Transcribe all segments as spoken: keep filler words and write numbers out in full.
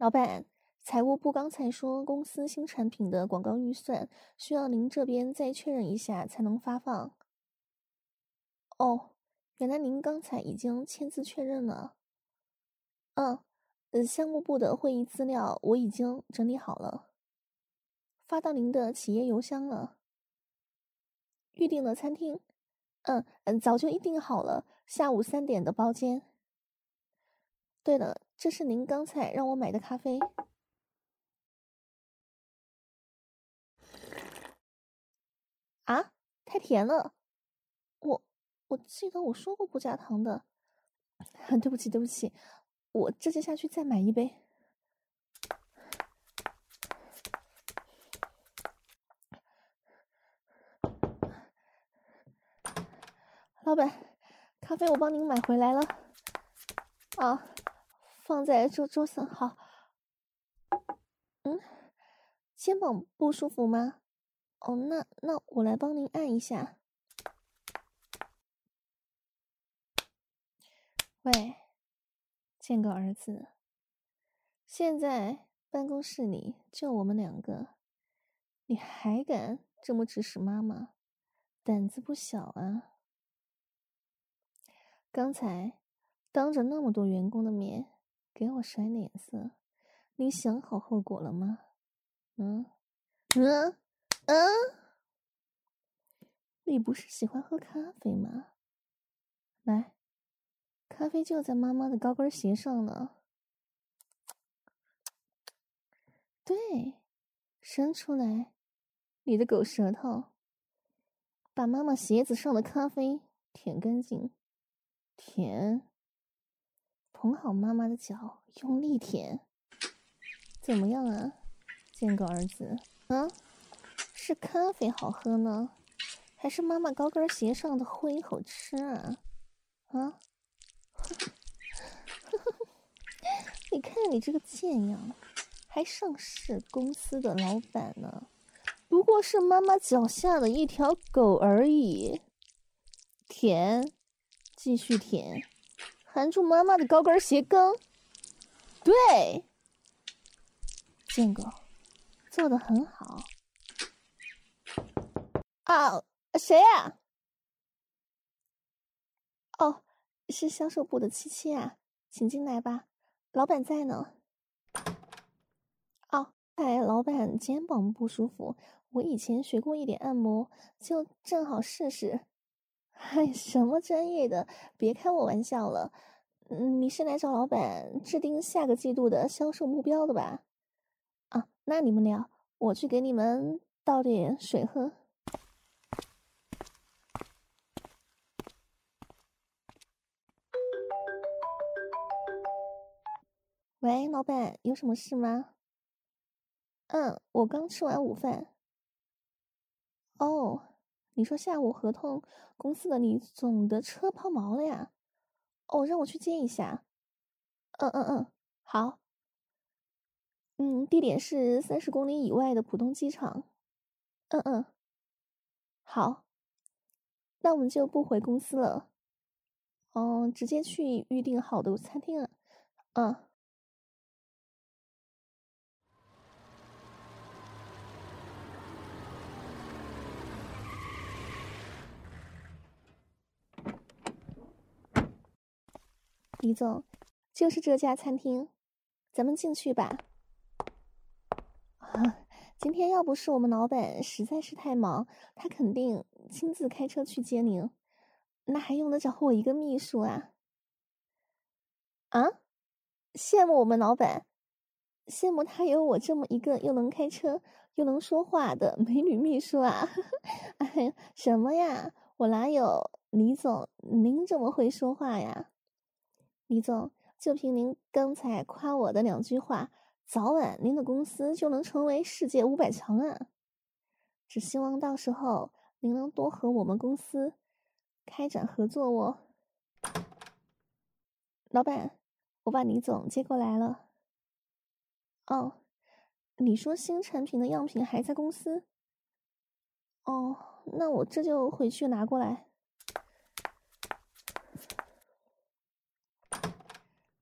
老板，财务部刚才说公司新产品的广告预算需要您这边再确认一下才能发放。哦，原来您刚才已经签字确认了。嗯，呃，项目部的会议资料我已经整理好了，发到您的企业邮箱了。预定了餐厅，嗯嗯，早就预定好了，下午三点的包间。对了，这是您刚才让我买的咖啡。啊，太甜了。我我记得我说过不加糖的。对不起对不起，我这就下去再买一杯。老板，咖啡我帮您买回来了。啊，放在桌桌上。好。嗯，肩膀不舒服吗？哦，那那我来帮您按一下。喂，见个儿子，现在办公室里就我们两个，你还敢这么指使妈妈，胆子不小啊。刚才当着那么多员工的面给我甩脸色，你想好后果了吗？嗯嗯嗯，你不是喜欢喝咖啡吗？来，咖啡就在妈妈的高跟鞋上呢。对，伸出来你的狗舌头，把妈妈鞋子上的咖啡舔干净，舔，捧好妈妈的脚，用力舔。怎么样啊，见狗儿子？啊，是咖啡好喝呢，还是妈妈高跟鞋上的灰好吃啊？啊，你看你这个贱样，还上市公司的老板呢，不过是妈妈脚下的一条狗而已。舔，继续舔，含住妈妈的高跟鞋跟。对，贱狗，做得很好。啊，谁呀、啊？哦，是销售部的七七啊，请进来吧，老板在呢。哦，哎，老板肩膀不舒服，我以前学过一点按摩，就正好试试。嗨，什么专业的？别开我玩笑了。嗯，你是来找老板制定下个季度的销售目标的吧？啊，那你们聊，我去给你们倒点水喝。喂，老板，有什么事吗？嗯，我刚吃完午饭。哦，你说下午合同公司的李总的车抛锚了呀？哦，让我去接一下。嗯嗯嗯，好。嗯，地点是三十公里以外的浦东机场。嗯嗯，好，那我们就不回公司了。哦，直接去预定好的餐厅啊。嗯。李总，就是这家餐厅，咱们进去吧。啊，今天要不是我们老板实在是太忙，他肯定亲自开车去接您，那还用得着我一个秘书啊？啊，羡慕我们老板，羡慕他有我这么一个又能开车又能说话的美女秘书啊！哎，什么呀？我哪有李总您这么会说话呀？李总，就凭您刚才夸我的两句话，早晚您的公司就能成为世界五百强啊！只希望到时候您能多和我们公司开展合作哦。老板，我把李总接过来了。哦，你说新产品的样品还在公司？哦，那我这就回去拿过来。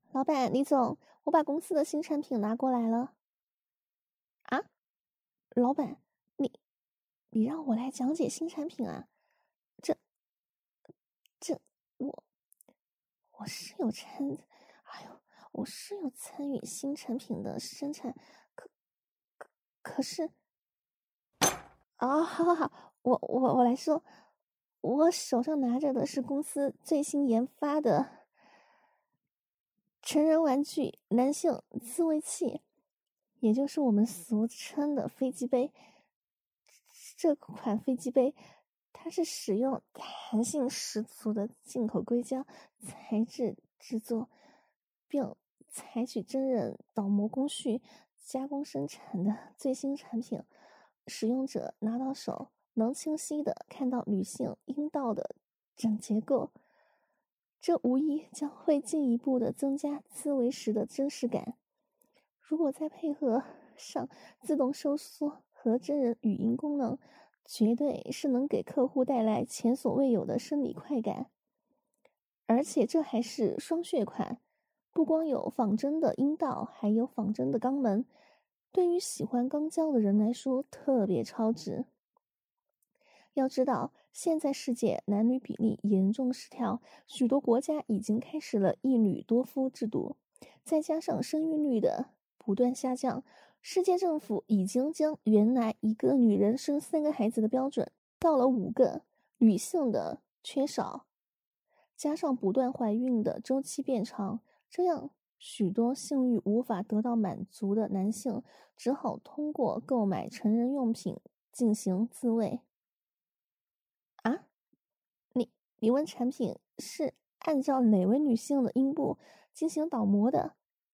老板，李总，我把公司的新产品拿过来了。啊？老板，你你让我来讲解新产品啊？这这我我是有参，哎呦，我是有参与新产品的生产，可可可是啊，好好好，我我我来说，我手上拿着的是公司最新研发的成人玩具男性自慰器，也就是我们俗称的飞机杯。这款飞机杯，它是使用弹性十足的进口硅胶材质制作，并采取真人倒模工序加工生产的最新产品。使用者拿到手能清晰地看到女性阴道的整结构，这无疑将会进一步的增加自慰时的真实感。如果再配合上自动收缩和真人语音功能，绝对是能给客户带来前所未有的生理快感。而且这还是双血款，不光有仿真的阴道，还有仿真的肛门，对于喜欢肛交的人来说特别超值。要知道，现在世界男女比例严重失调，许多国家已经开始了一女多夫制度，再加上生育率的不断下降，世界政府已经将原来一个女人生三个孩子的标准到了五个。女性的缺少，加上不断怀孕的周期变长，这样许多性欲无法得到满足的男性只好通过购买成人用品进行自慰。啊？你你问产品是按照哪位女性的阴部进行倒模的？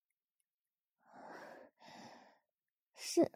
是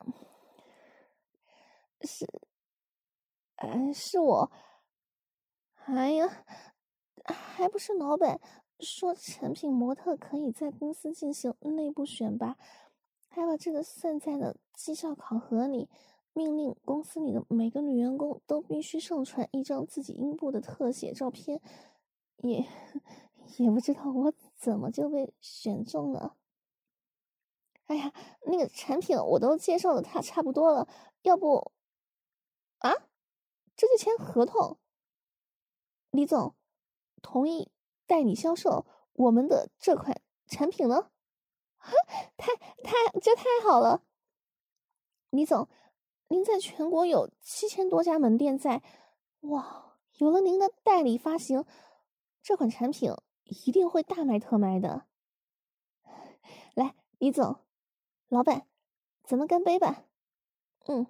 是，哎，是我。哎呀，还不是老板说产品模特可以在公司进行内部选拔，还把这个算在了绩效考核里，命令公司里的每个女员工都必须上传一张自己阴部的特写照片，也也不知道我怎么就被选中了。哎呀，那个产品我都介绍的它差不多了，要不啊，这就签合同？李总同意代理销售我们的这款产品呢？太太这太好了！李总，您在全国有七千多家门店在，哇，有了您的代理发行，这款产品一定会大卖特卖的。来，李总，老板，咱们干杯吧。嗯。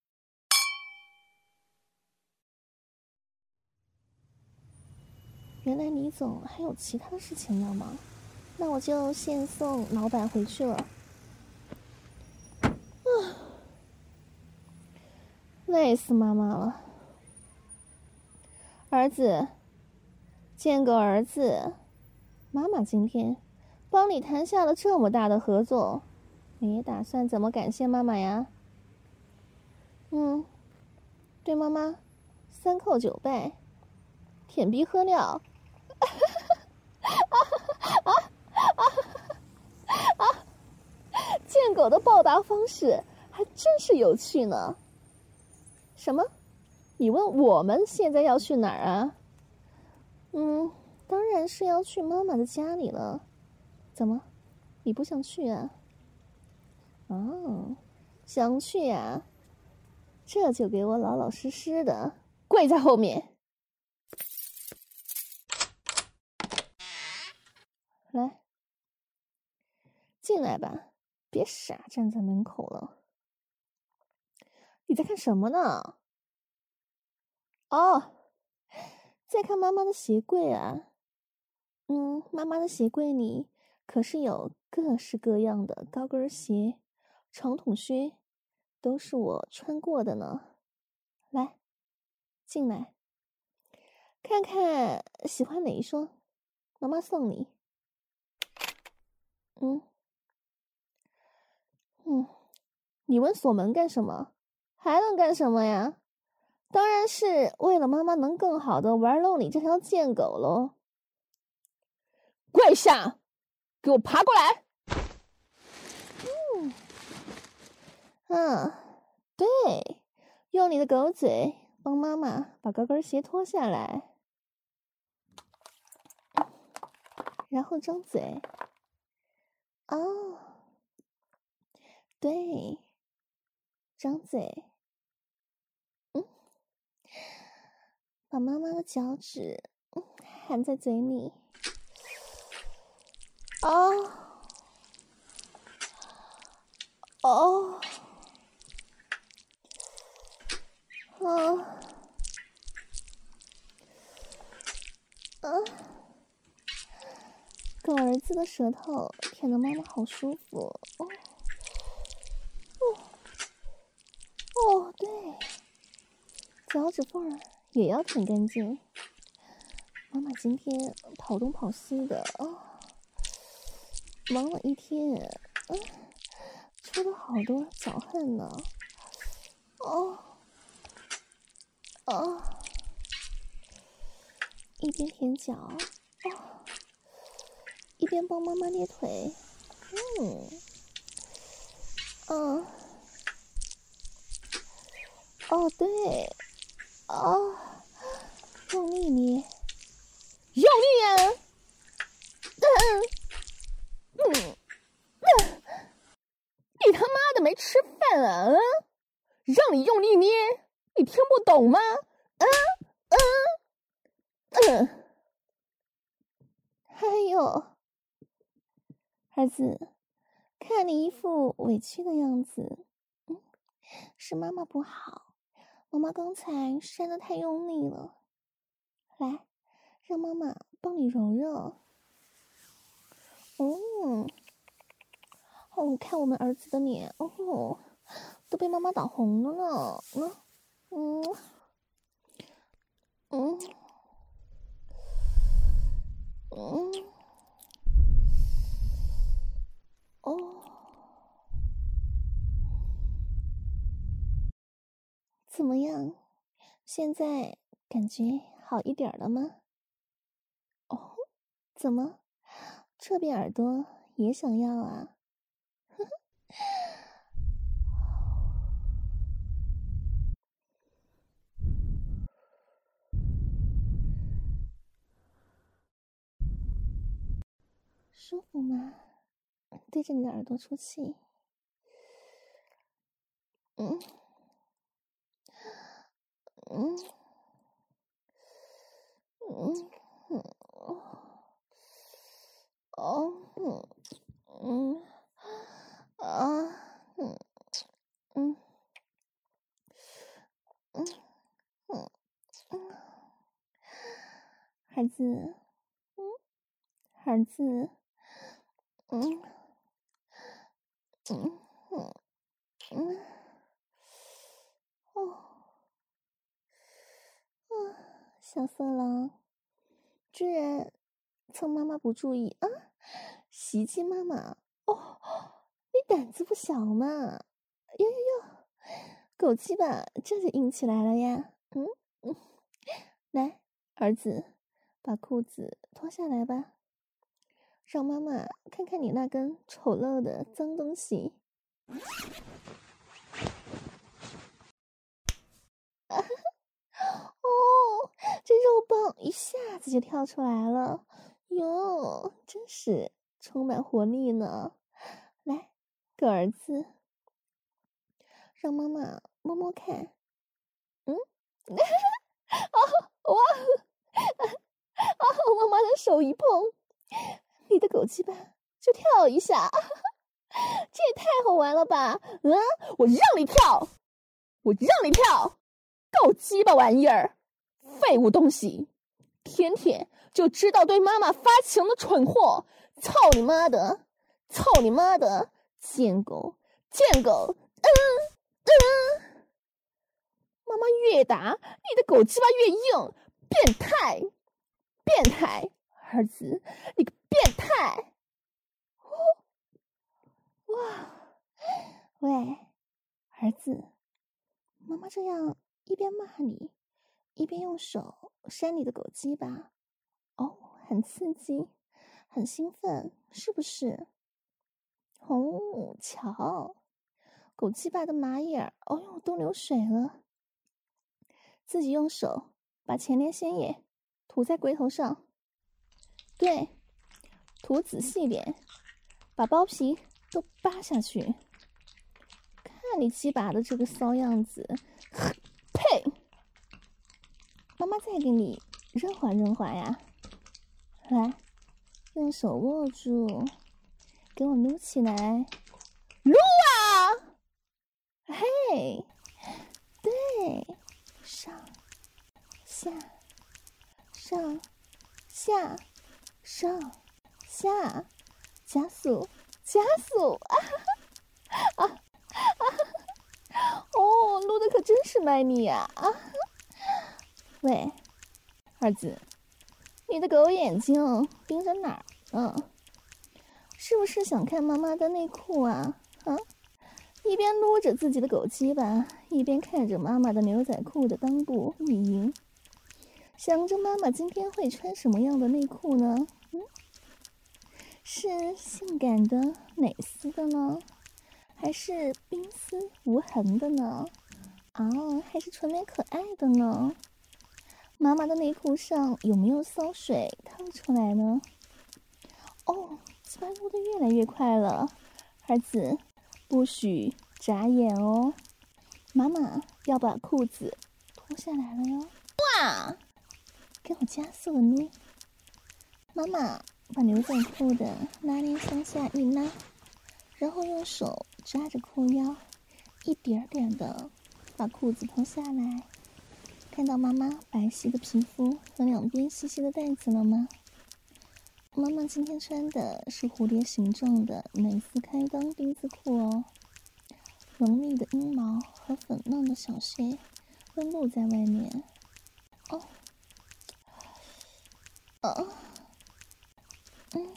原来李总还有其他事情要忙，那我就先送老板回去了。啊，累死妈妈了。儿子，见个儿子，妈妈今天帮你谈下了这么大的合作，你打算怎么感谢妈妈呀？嗯，对妈妈三叩九拜，舔鼻喝尿。啊啊啊！贱狗的报答方式还真是有趣呢。什么？你问我们现在要去哪儿啊？嗯，当然是要去妈妈的家里了。怎么，你不想去啊？哦，想去呀？这就给我老老实实的跪在后面。来，进来吧，别傻站在门口了。你在看什么呢？哦，在看妈妈的鞋柜啊。嗯，妈妈的鞋柜里可是有各式各样的高跟鞋、长筒靴，都是我穿过的呢。来，进来，看看喜欢哪一双，妈妈送你。嗯嗯，你问锁门干什么？还能干什么呀？当然是为了妈妈能更好的玩弄你这条贱狗喽！跪下， 给我爬过来！ 嗯，啊，对，用你的狗嘴帮妈妈把高跟鞋脱下来，然后张嘴。哦，对，张嘴。嗯，把妈妈的脚趾嗯含在嘴里。哦，哦，哦，嗯，狗儿子的舌头舔得妈妈好舒服。哦，哦，哦，对，脚趾缝儿也要舔干净。妈妈今天跑东跑西的哦，忙了一天，嗯，出了好多脚汗呢。哦，哦，一边舔脚，哦，一边帮妈妈捏腿。嗯，嗯，哦对，哦，用力捏， 用力啊！ 嗯嗯嗯， 你他妈的没吃饭啊！啊，让你用力捏，你听不懂吗？啊啊嗯，还有，儿子，看你一副委屈的样子，嗯，是妈妈不好，妈妈刚才扇得太用力了。来，让妈妈帮你揉揉。嗯，哦，看我们儿子的脸，哦，都被妈妈打红了呢。嗯嗯嗯，哦，怎么样？现在感觉好一点了吗？哦，怎么？这边耳朵也想要啊？舒服吗？对着你的耳朵出气。嗯嗯嗯嗯哦嗯嗯啊嗯嗯嗯嗯嗯，孩子，嗯，孩子，嗯嗯嗯嗯，哦，啊，小色狼，居然趁妈妈不注意啊，袭击妈妈！哦，你胆子不小嘛！哟哟哟，狗鸡巴这就硬起来了呀！嗯嗯，来，儿子，把裤子脱下来吧，让妈妈看看你那根丑陋的脏东西。啊哦，这肉棒一下子就跳出来了，哟，真是充满活力呢！来，狗儿子，让妈妈摸摸看。嗯，啊哇，啊！妈妈的手一碰，你的狗鸡巴就跳一下，这也太好玩了吧！啊， 我让你跳，我让你跳，狗鸡巴玩意儿，废物东西，天天就知道对妈妈发情的蠢货！ 操你妈的！操你妈的！贱狗，贱狗！嗯嗯， 妈妈越打你的狗鸡巴越硬，变态，变态，儿子，你个变态！ 哇，喂，儿子，妈妈这样一边骂你，一边用手扇你的狗鸡巴，哦，很刺激， 很兴奋，是不是？哦，瞧，狗鸡巴的马眼儿，哦呦，都流水了。自己用手把前列腺液涂在龟头上，对，涂仔细点，把包皮都扒下去。看你鸡巴的这个骚样子，呸！妈妈再给你润滑润滑呀，来，用手握住，给我撸起来，撸啊！嘿，对，上下上下上下，加速加速啊啊啊！哦，撸的可真是卖力呀！啊！喂，儿子，你的狗眼睛盯着哪儿呢？是不是想看妈妈的内裤啊？啊！一边撸着自己的狗鸡巴，一边看着妈妈的牛仔裤的裆部意淫，想着妈妈今天会穿什么样的内裤呢？嗯，是性感的蕾丝的呢，还是冰丝无痕的呢？啊，还是纯美可爱的呢？妈妈的内裤上有没有骚水淌出来呢？哦，鸡巴撸得越来越快了，儿子，不许眨眼哦。妈妈要把裤子脱下来了哟！哇，给我加速的撸。妈妈把牛仔裤的拉链向下一拉，然后用手抓着裤腰，一点点的把裤子脱下来。看到妈妈白皙的皮肤和两边细细的带子了吗？妈妈今天穿的是蝴蝶形状的蕾丝开裆丁字裤哦，浓密的阴毛和粉嫩的小穴都露在外面。哦，哦，嗯，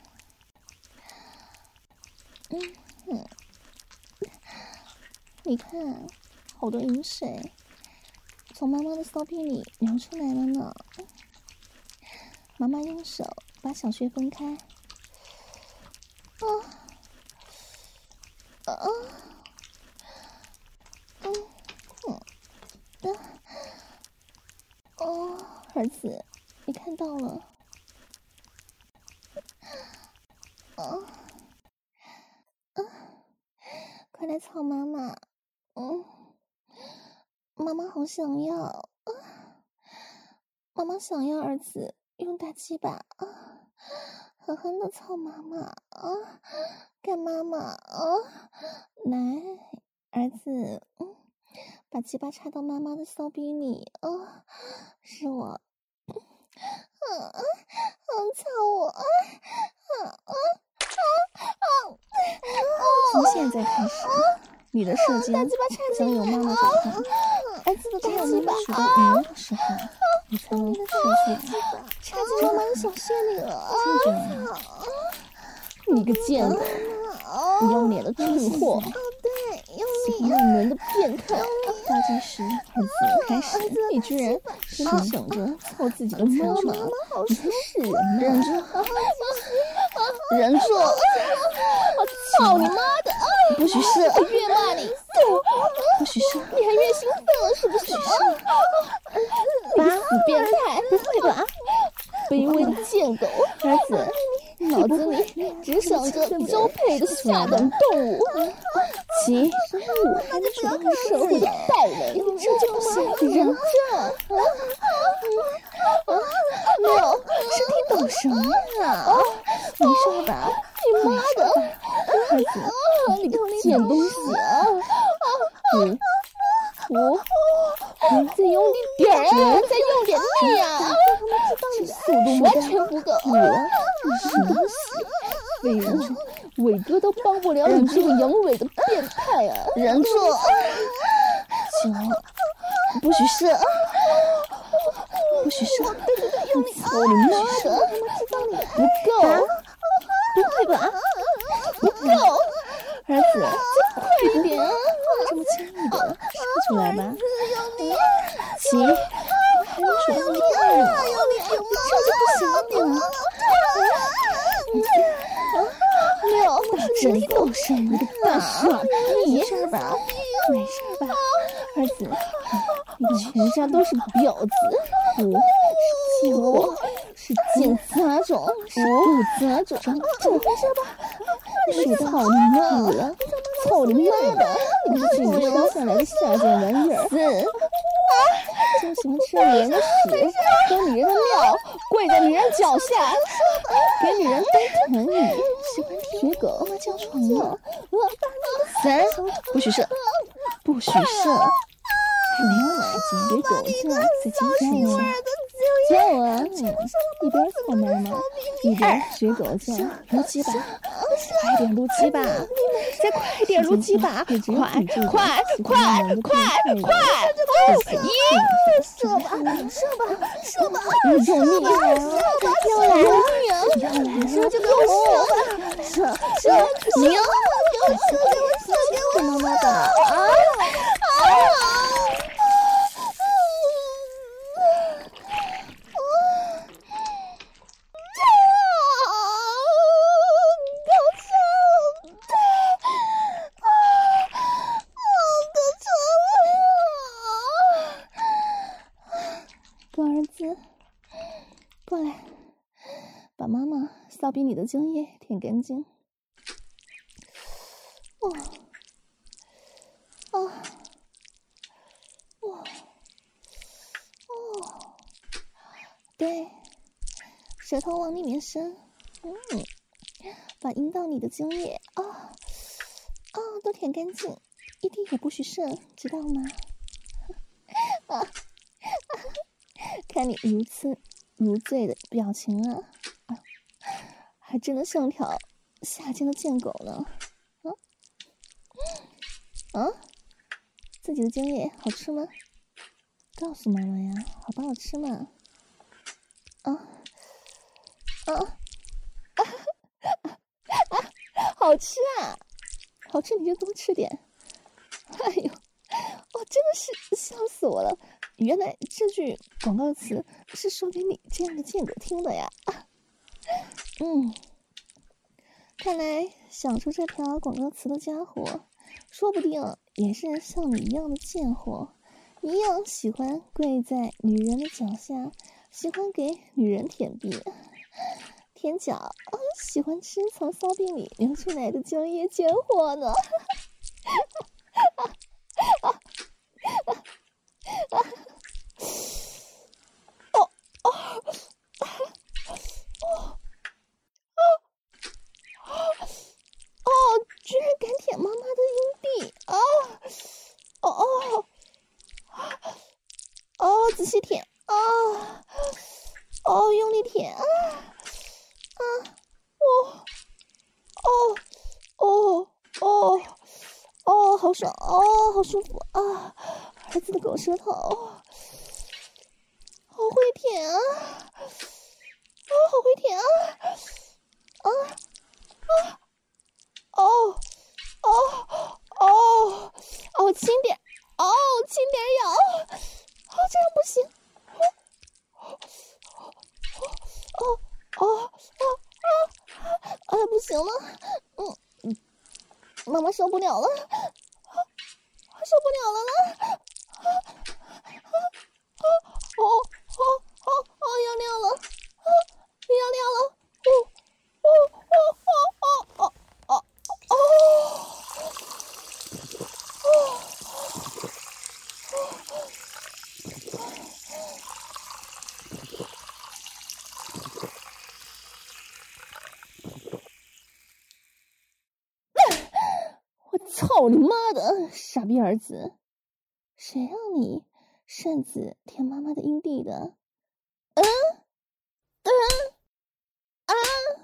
嗯嗯，你看，好多饮水从妈妈的骚逼里流出来了呢。妈妈用手把小穴分开，啊啊嗯嗯嗯哦，儿子，你看到了？啊啊，快来操妈妈！嗯，妈妈好想要啊！妈妈想要儿子用大鸡巴啊，狠狠的操妈妈啊，干妈妈啊！来，儿子，嗯，把鸡巴插到妈妈的骚逼里啊，是我，嗯嗯嗯，操我啊啊啊啊！从现在开始，你的射精将由妈妈掌控。儿子的大鸡巴数到五的时候，你才能射出来，插进妈妈的小穴里了。记住了， 你个贱狗，你要脸的蠢货，喜欢男人的变态。 倒计时，儿子开始，你居然真的想着操自己的妈妈，你还是人吗？忍住，忍住！ 我操你妈的！ 不许射！ 我越骂你， 不许射！ 你还越兴奋了，是不是？你个死变态！ 不会吧？ 卑微的贱狗！ 儿子， 脑子里只想着交配的下等动物。 七、五，还没数到你社会的败类， 你这就不行，忍着。六，身体抖什么呀？没事吧？ 你妈的！ 儿子， 你个贱东西啊！五、五，再用力点儿啊！再用点力啊！这速度完全不够。 五，什么东西？ 废物，伟哥都帮不了你这个阳痿的变态啊！ 忍住！九，不许射！不许射！ 用力！操你妈的！不够！ 不会吧？ 不够！ 儿子， 再快一点啊！ 这么轻易的射出来吧？七，还没数到一二呢，你这就不行了。 这里搞什么大傻逼！ 没事吧？没事吧？儿子，你全家都是婊子，不是贱货，是贱杂种，是狗杂种，怎么回事吧？是操你妈的！操你妈的！你是自己生下来的下贱玩意儿！死！就喜欢吃女人的屎，喝女人的尿，跪在女人脚下，给女人当团女，喜欢舔狗，妈叫床了。三，不许射，不许射，还没有来，别狗叫，再坚持一下，叫啊！一边操妈妈，一边学狗叫，撸鸡巴，快点撸鸡巴，再快点撸鸡巴，快快快快快！一，射吧射吧射吧！用力，要来了，要来了，射就给我射吧，射射，牛，给我射，给我射，给我妈妈的啊啊！过来，把妈妈骚逼你的精液舔干净。哦，哦，哦，哦，对，舌头往里面伸，嗯，把阴道里的精液啊，哦，哦，都舔干净，一滴也不许剩，知道吗？啊，看你如此如醉的表情啊，啊，还真的像条下贱的贱狗呢。啊啊，自己的精液好吃吗？告诉妈妈呀，好不好吃嘛？啊啊啊啊啊！好吃啊，好吃你就多吃点。哎呦，我真的是笑死我了！原来这句广告词是说给你这样的贱狗听的呀！啊、嗯，看来想出这条广告词的家伙，说不定也是像你一样的贱货，一样喜欢跪在女人的脚下，喜欢给女人舔逼、舔脚，啊、喜欢吃从骚逼里流出来的精液贱货呢！啊啊啊啊！哦哦哦哦哦！居然敢舔妈妈的阴蒂啊！哦哦哦！仔细舔啊！哦，用力舔啊！啊！哦哦哦哦哦！好爽哦，好舒服啊！儿子的狗舌头，好会舔啊！哦，好会舔啊！啊啊！哦哦哦哦，轻点，哦，轻点咬，哦，这样不行，哦哦哦哦啊，不行了，嗯嗯，妈妈受不了了，受不了了啦！哦哦哦哦哦，要尿了，啊，要尿了，哦哦哦哦哦哦哦哦。我操你妈的，傻逼儿子！谁让你擅自舔妈妈的阴蒂的？嗯嗯啊！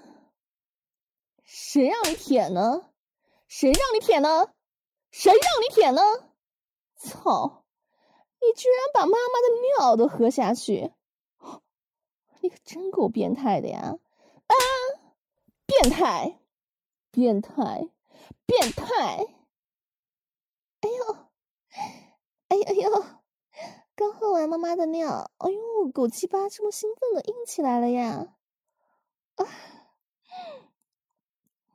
谁让你舔呢？谁让你舔呢？谁让你舔呢？操！你居然把妈妈的尿都喝下去，你可真够变态的呀！啊！变态！变态！变态！哎呦！哎呦哎呦！刚喝完妈妈的尿，哎呦，狗鸡巴这么兴奋的硬起来了呀！啊！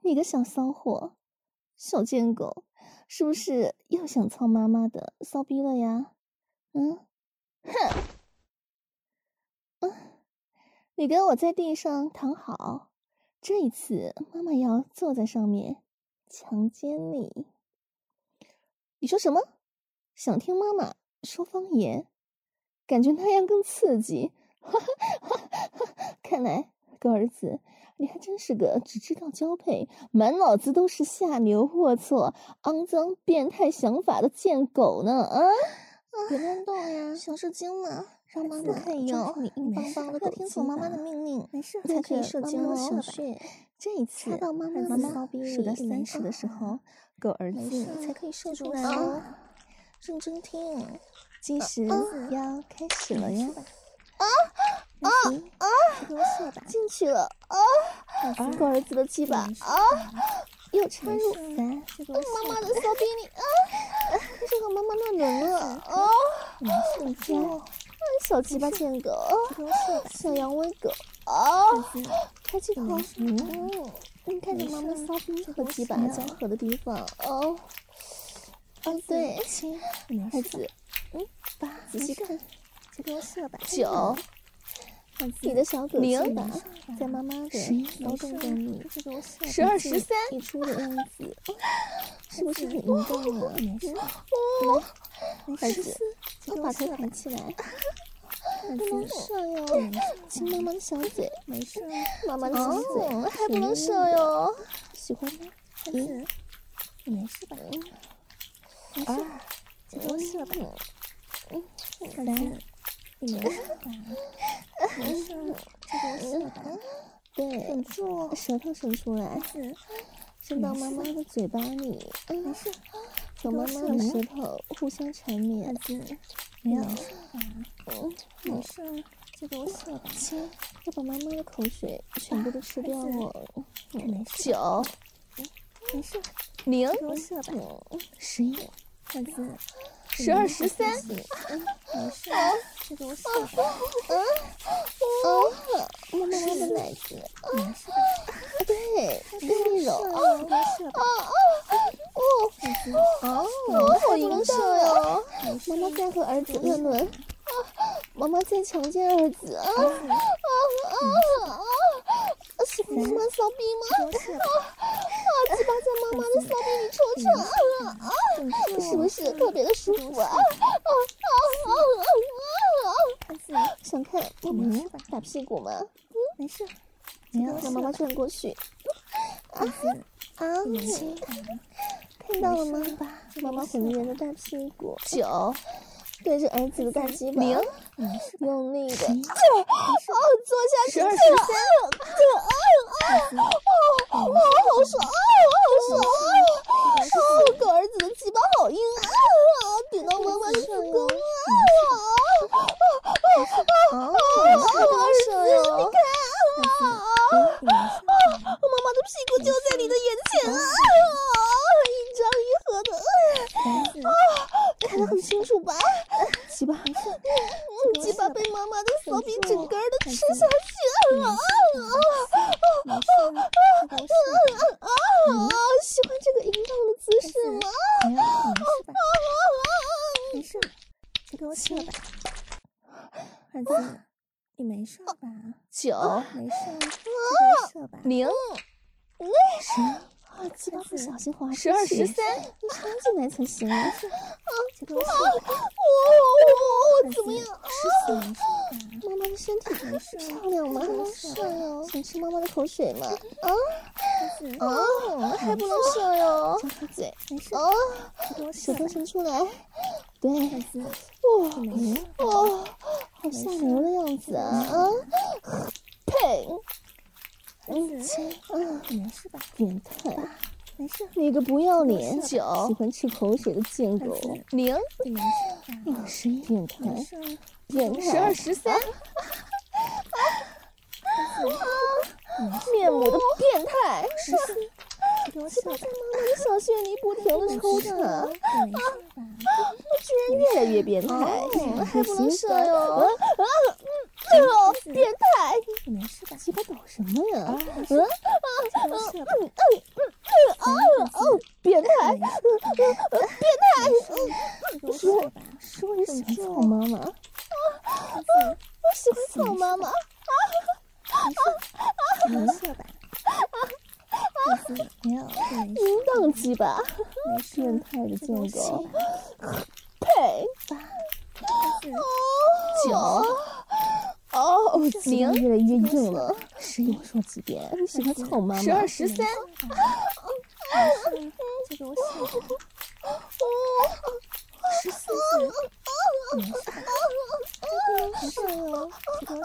你个小骚货，小贱狗，是不是又想操妈妈的骚逼了呀？嗯，哼，嗯，你给我在地上躺好，这一次妈妈要坐在上面强奸你。你说什么？想听妈妈说方言？感觉那样更刺激。哈哈哈哈！看来狗儿子，你还真是个只知道交配、满脑子都是下流龌龊、肮脏、变态想法的贱狗呢！啊！别乱动呀，小射精嘛，让妈妈看有你硬邦邦的狗听从妈妈的命令，没事，才可以射精哦。小穴，这一次到妈妈的骚逼里，数到三十的时候，狗儿子才可以射出来哦。认真听，计时要开始了呀！啊啊啊！进去了啊！狗儿子的鸡巴啊，又插入三，妈妈的骚逼里啊！这个妈妈乱伦了啊！睡觉，小鸡巴贱狗，小羊威狗啊！开气口，嗯，看着妈妈骚逼和鸡巴交合的地方哦。啊，对，孩子，嗯，八，仔细看，再给我射吧。九，你的小狗鸡巴在妈妈的骚动中里，十二十三溢出的样子，是不是很淫荡啊？哦，孩子，我把头抬起来，不能射哟，亲妈妈的小嘴，没事，妈妈的小嘴还不能射哟，喜欢吗？孩子，你没事吧？二，再给我射吧。嗯，三，你没事吧？没事，再给我射吧。对，忍住，舌头伸出来，伸到妈妈的嘴巴里。没事，和妈妈的舌头互相缠绵。没有，嗯，没事，再给我射吧。七，要把妈妈的口水全部都吃掉了。没事。九，没事。零，给我射吧。十一。孩子，十二十三，没事，再给我射吧。嗯，哦，妈妈的奶子，没事吧？对，给你揉。哦哦哦，孩子，哦，好淫荡哟！妈妈在和儿子乱伦，妈妈在强奸儿子啊啊啊啊！是妈妈骚逼吗？啊，鸡巴在妈妈的骚逼里抽插啊啊！是不是特别的舒服啊？啊啊啊啊啊！想看妈妈打屁股吗？嗯，没事，没有，让妈妈转过去。啊啊！看到了吗？妈妈浑圆的大屁股。九。对着儿子的大鸡巴，用力的，哦，坐下去，十二十三，啊啊啊！哦，好爽啊，好爽啊！哦，狗儿子的鸡巴好硬啊，顶到妈妈的子宫啊！啊啊啊！好爽哟！你看啊啊！妈妈的屁股就在你的眼前啊！一张一合的，啊，看得很清楚吧？鸡巴，嗯，鸡巴被妈妈的骚逼整根儿的吃下去了啊啊啊啊啊啊！喜欢这个淫荡的姿势吗？啊啊啊！没事，再给我射吧，孩子，你没事吧？九，没事，再给我射吧。零，十。啊！鸡巴不小心滑出去，十二十三，你插进来才行啊！啊！这个我射吧，我我怎么样？十四，妈妈的身体漂亮吗？是哟，想吃妈妈的口水吗？啊！哦，还不能射哟！张开嘴，没事。哦，舌头伸出来，对，哇，哇，好下流的样子啊！啊，呸！嗯，亲，啊，没事吧？变态，没事。你个不要脸、九喜欢吃口水的贱狗。零，没事吧？十一，变态，变态。十二十三，面目的变态。十四，鸡巴在妈妈的小穴里不停的抽插，啊，居然越来越变态，还不能射哟！啊啊！哦，变态！没事吧？鸡巴搞什么呀？嗯啊嗯嗯嗯变态！ 说说我喜欢草妈妈， 我喜欢草妈妈。 没事吧？没有， 淫荡鸡巴， 变态的贱狗， 呸！ 九， 哦， 鸡巴越来越硬了。十一，我说几遍？你喜欢草妈妈？ 十二、十三。 这个我喜欢。十四次，没事，没事哟，这个我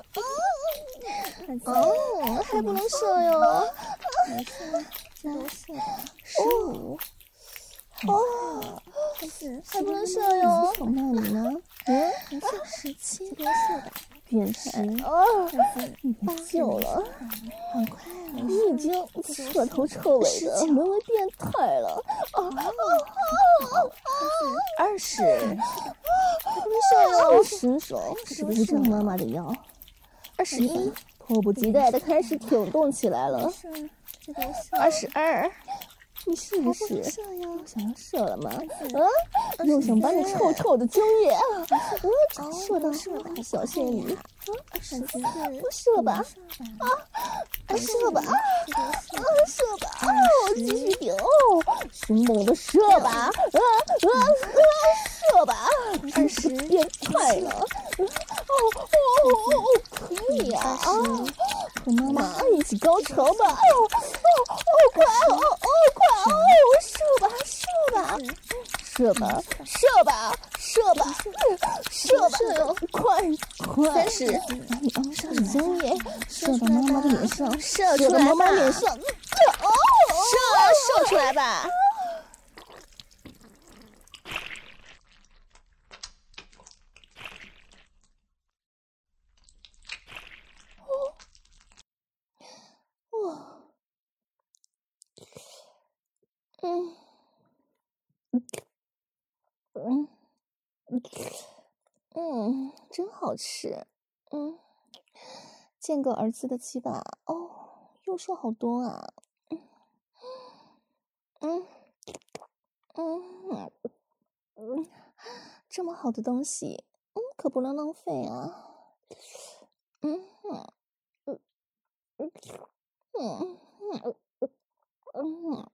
喜欢。 哦，还不能射哟。 没事，这个我喜欢。十五，哦， 还不能射哟。 草妈你呢？嗯，没事，十七，这个我喜欢。变态！ 哦， 你别救了，好快啊！ 你已经彻头彻尾的沦为变态了。啊啊啊！ 二十， 不能射哟。 伸手，是不是这妈妈的腰？ 二十一，迫不及待的开始挺动起来了。二十二， 你试一试， 想要射了吗？啊，又想把你臭臭的精液啊！我射到射到小仙女啊！十四，不射吧？啊，射吧！啊，射吧！啊，我继续顶，凶猛的射吧！啊啊啊！射吧！二十，变态了！哦哦哦哦，可以啊！啊，和妈妈一起高潮吧！哦哦哦，快！哦哦快！哦，射吧！射吧！射吧！射吧！射吧！射吧！快快！三十，把你昂上的精液射到妈妈的脸上，射到妈妈脸上，哦，射射出来吧！哦，嗯，嗯，嗯，真好吃。嗯，见个儿子的鸡巴，哦，又瘦好多啊。嗯，嗯，嗯，这么好的东西，嗯，可不能浪费啊。嗯嗯嗯嗯嗯嗯嗯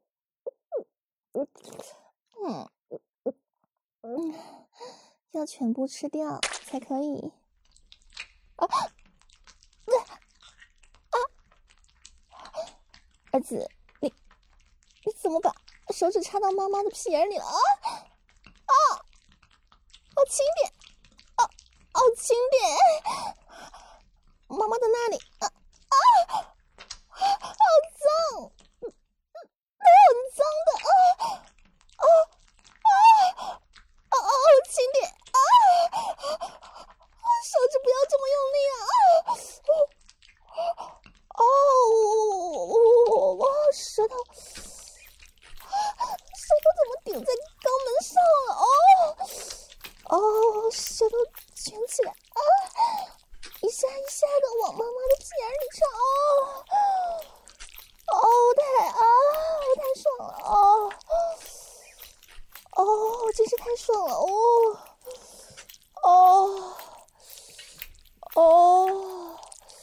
嗯嗯，要全部吃掉才可以。啊！啊！儿子，你你怎么把手指插到妈妈的屁眼里了？啊啊！哦，轻点！哦哦，轻点！妈妈的那里啊啊！好脏！很脏的啊啊啊！哦哦，轻点啊！手指不要这么用力啊！哦，哇，舌头，舌头怎么顶在肛门上了？哦哦，舌头卷起来啊！一下一下的往妈妈的屁眼里插哦！哦，太啊，太爽了哦！哦，真是太爽了哦！哦哦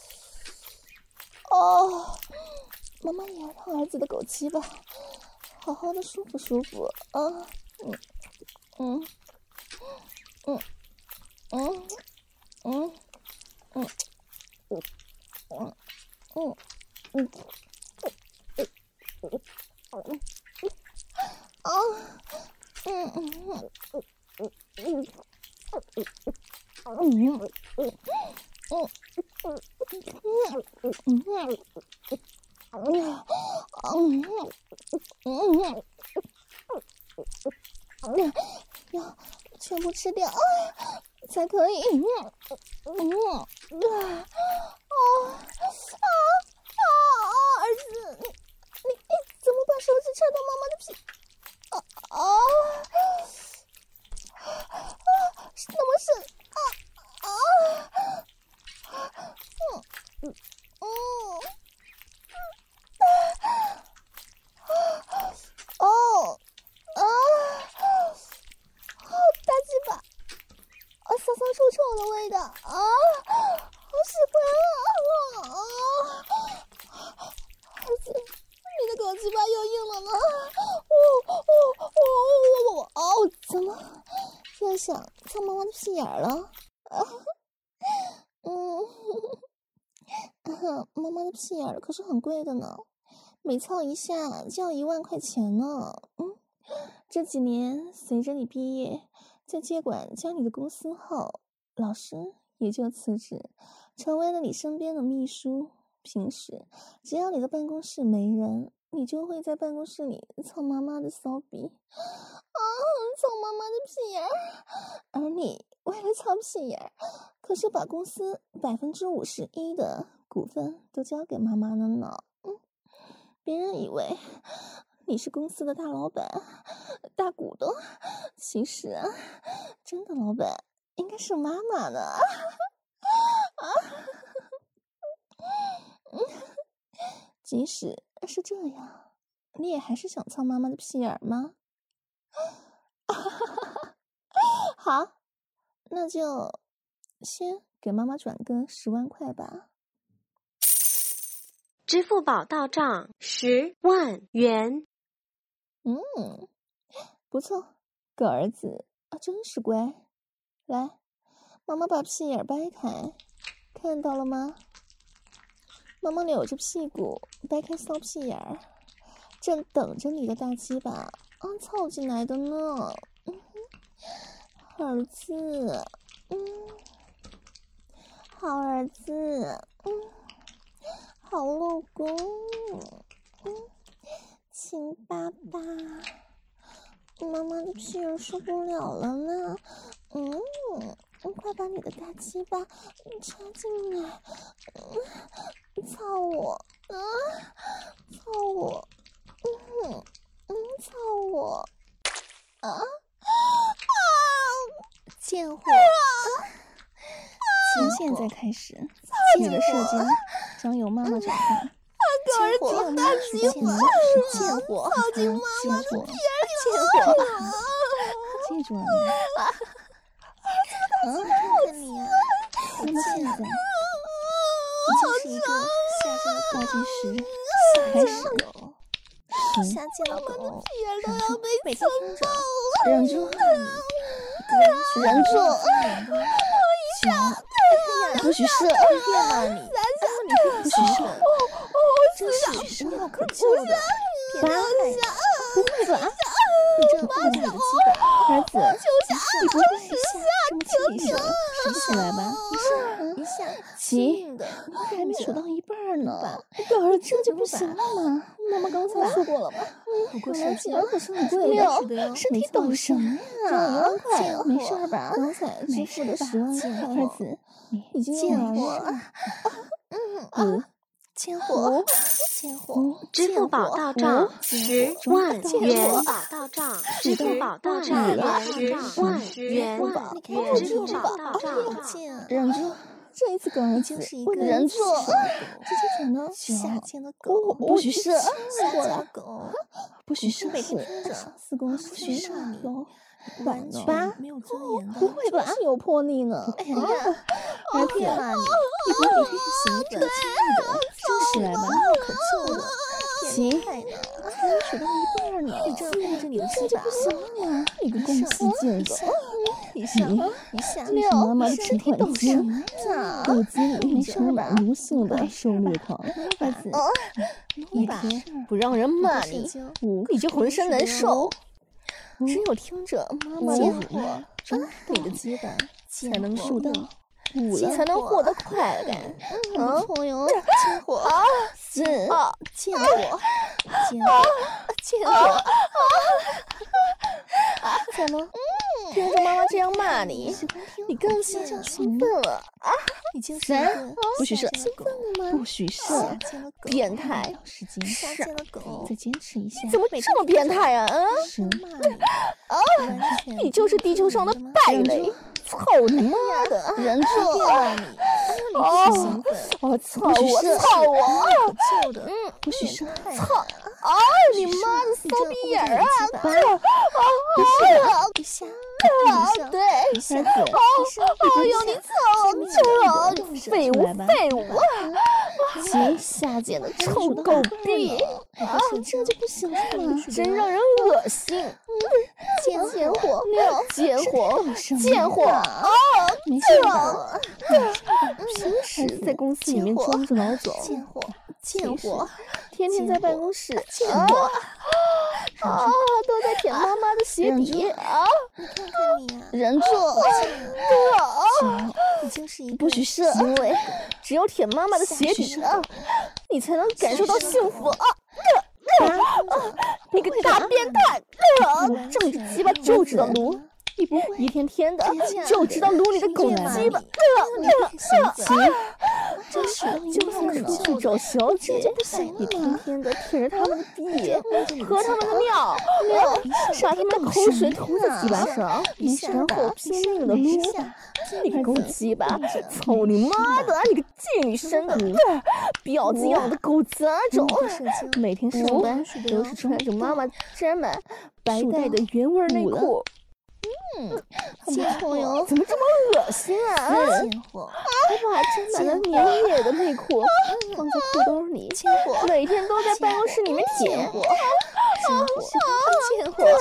哦，妈妈也要烫儿子的狗鸡吧，好好的舒服舒服啊！嗯嗯嗯嗯嗯嗯嗯嗯嗯嗯嗯啊嗯嗯嗯嗯嗯嗯嗯要全部吃掉才可以。啊啊啊！儿子，你你你怎么把手指插到妈妈的屁？啊啊啊！那么深啊啊！嗯嗯嗯哦的味道啊，好喜欢啊！啊，儿子，你的狗鸡巴又硬了呢！哦哦哦哦哦哦！怎么又想操妈妈的屁眼了？啊，嗯，啊，妈妈的屁眼可是很贵的呢，每操一下就要一万块钱呢。嗯，这几年随着你毕业，在接管家里的公司后，老师也就辞职，成为了你身边的秘书。平时只要你的办公室没人，你就会在办公室里操妈妈的骚逼啊，操妈妈的屁眼儿。而你为了操屁眼儿，可是把公司百分之五十一的股份都交给妈妈了呢。嗯，别人以为你是公司的大老板、大股东，其实啊，真的老板应该是妈妈呢。啊，即使是这样，你也还是想操妈妈的屁眼儿吗？好，那就先给妈妈转个十万块吧。 支付宝到账十万元。 嗯，不错，狗儿子啊，真是乖。来，妈妈把屁眼掰开，看到了吗？妈妈扭着屁股掰开骚屁眼儿，正等着你的大鸡巴啊凑进来的呢。嗯，儿子，嗯，好儿子，嗯，好老公，嗯，亲爸爸。妈妈的屁眼受不了了呢，嗯，快把你的大鸡巴插进来，嗯，操我啊，操我，嗯嗯，操我啊啊！贱货！从现在开始，你的射精将由妈妈掌控。狗儿子大鸡巴，贱货！操进妈妈的屁眼里了！贱货！记住了没？嗯，看看你啊，那么现在，你就是一个下贱的倒计时开始狗，下贱的狗，每天听着，忍住，忍住，九，不许射，骗了你，不许射，真是无药可救的，八，不会吧？你这护你的鸡巴，儿子，你不会下这么轻易射，数起来吧，一下，一下，七，还没数到一半呢，狗儿这就不行了吗？妈妈刚才说过了吧？不过射精可是很贵的，身体抖什么呀？没事吧？刚才支付的十万块，儿子，已经用完了。嗯，贱货，贱货， 支付宝到账十万元，到账，支付宝到账十万元，支付宝到账， 忍住，这一次狗儿子，忍住，直接转到下贱的狗，不许射，过来，不许射，四公不许射你。完全没有尊严的，不会吧？是有魄力呢！哎呀，儿子，你不会行的，轻易的，收起来吧，可救了！行，还没数到一半呢，你这护着你的鸡巴不行了吗？你个公鸡贱狗！一下一下，这是妈妈的提款机，狗子里没充满无性的受虐狂。儿子，一天不让人骂你，你就浑身难受。只有听着妈妈的辱骂，你的鸡巴才能受到五了，才能获得快感。嗯，错哟，贱货，四，贱货，贱货，贱货，怎么？听着妈妈这样骂你，你更心上兴奋了啊！三，不许射，兴奋了吗？不许射，变态！是，再坚持一下。怎么这么变态啊？啊！啊！你就是地球上的败类！操你妈的！忍住！哦，我操！我操我！嗯，不许射！操！啊！你妈的骚骚逼眼儿啊！ 爸， 一下， 啊，对， 一下， 儿子， 哎呦，你操！这废物，废物！ 急下贱的臭狗逼！啊，这就不行了吗？ 真让人恶心！ 贱贱货， 贱货，贱货！啊！ 没事吧？平时在公司里面装着老总， 贱货，贱货， 天天在办公室，贱货啊，都在舔妈妈的鞋底啊！ 你看看你啊， 忍住！ 你就是一不许射，因为只有舔妈妈的鞋底啊，你才能感受到幸福啊！你个大变态！正着鸡巴就知道撸，你不会一天天的就知道撸你的狗鸡巴！ 这是就算是去找小姐，也天天的舔着他们的逼，喝他们的尿，把他们的口水涂在鸡巴上，然后拼命的撸。你个狗鸡巴，操你妈的！你个妓女生的，婊子养的狗杂种！每天上班都是穿着妈妈沾满白带的原味内裤。嗯，很不错哟，怎么这么恶心啊？ 贱货， 还把沾满了粘液的内裤放在裤兜里，每天都在办公室里面舔。 贱货，贱货，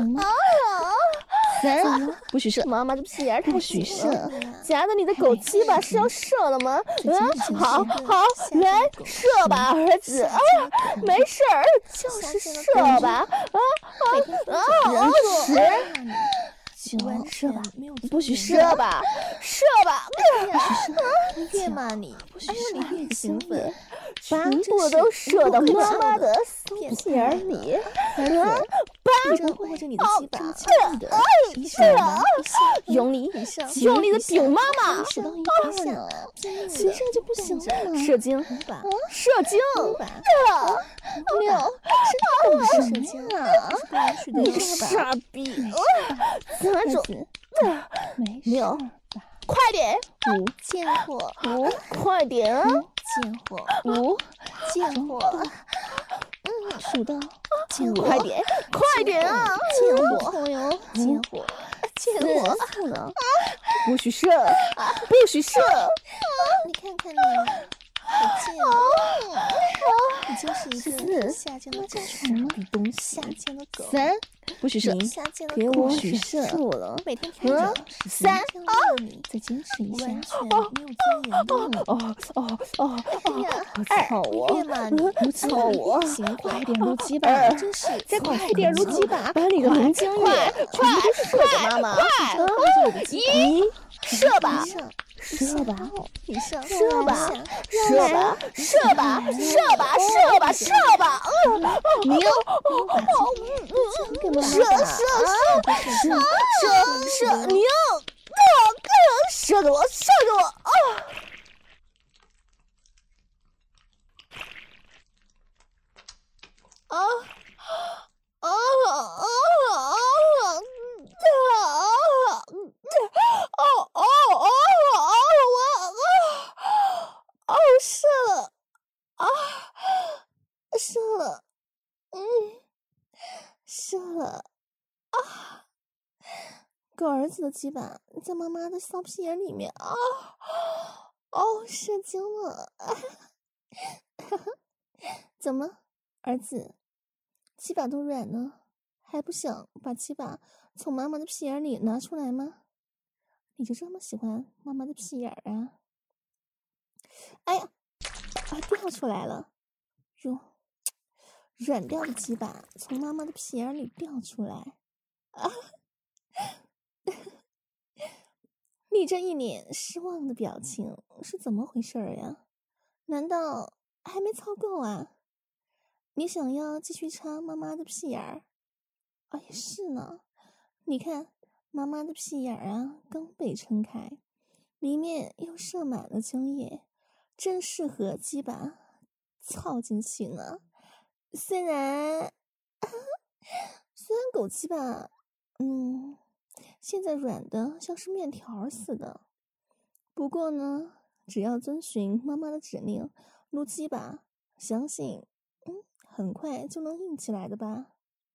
三，不许射！妈妈的屁眼太许射，夹的你的狗鸡巴是要射了吗？啊，好好，来射吧，儿子啊，没事儿，就是射吧，啊啊啊！十。九，射吧，不许射吧，射吧！ 你越骂你，哎呦，你越兴奋， 全部都射到妈妈的屁眼里，啊！ 八个握着你的鸡巴， 射啊！用力，用力的顶妈妈！ 射到一半呢， 其实这就不行了吗？射精，射精， 六，射精啊！ 你个傻逼！哪种？六，快点！五， 贱货！ 五，快点啊！ 贱货！ 五， 贱货！ 嗯，数到，快点，快点啊！ 贱货！贱货！贱货！ 不能，不许射！不许射！ 你看看你，好贱啊！你就是一个下贱的狗， 什么东西？ 下贱的狗！ 三，不许射！ 下贱的给狗！ 我许射！ 每天舔着三， 你再坚持一下！ 完全没有尊严的哦哦哦！ 哎呀， 操我！ 越骂你， 操我！ 快点撸鸡巴！ 真是再快点撸鸡巴！把你的龙精液全部都射给妈妈！快！一，射吧！射吧！ 你上射吧！射吧！射吧！射吧！射吧！射吧！牛！射射射射射牛！射给我！射给我！啊！啊啊啊啊啊！哦哦哦哦！我哦射了啊！射了，嗯，射了啊！狗儿子的鸡巴在妈妈的骚屁眼里面啊！哦，射精了！怎么，儿子，鸡巴都软了，还不想把鸡巴从妈妈的屁眼里拿出来吗？你就这么喜欢妈妈的屁眼儿啊？哎呀，啊，掉出来了！哟，软掉的鸡巴从妈妈的屁眼里掉出来啊！你这一脸失望的表情是怎么回事呀？难道还没操够啊？你想要继续插妈妈的屁眼儿？哎，是呢，你看妈妈的屁眼儿啊，刚被撑开，里面又射满了精液，真适合鸡巴操进去呢。虽然，虽然狗鸡巴，嗯，现在软的像是面条似的，不过呢，只要遵循妈妈的指令撸鸡巴，相信，嗯，很快就能硬起来的吧。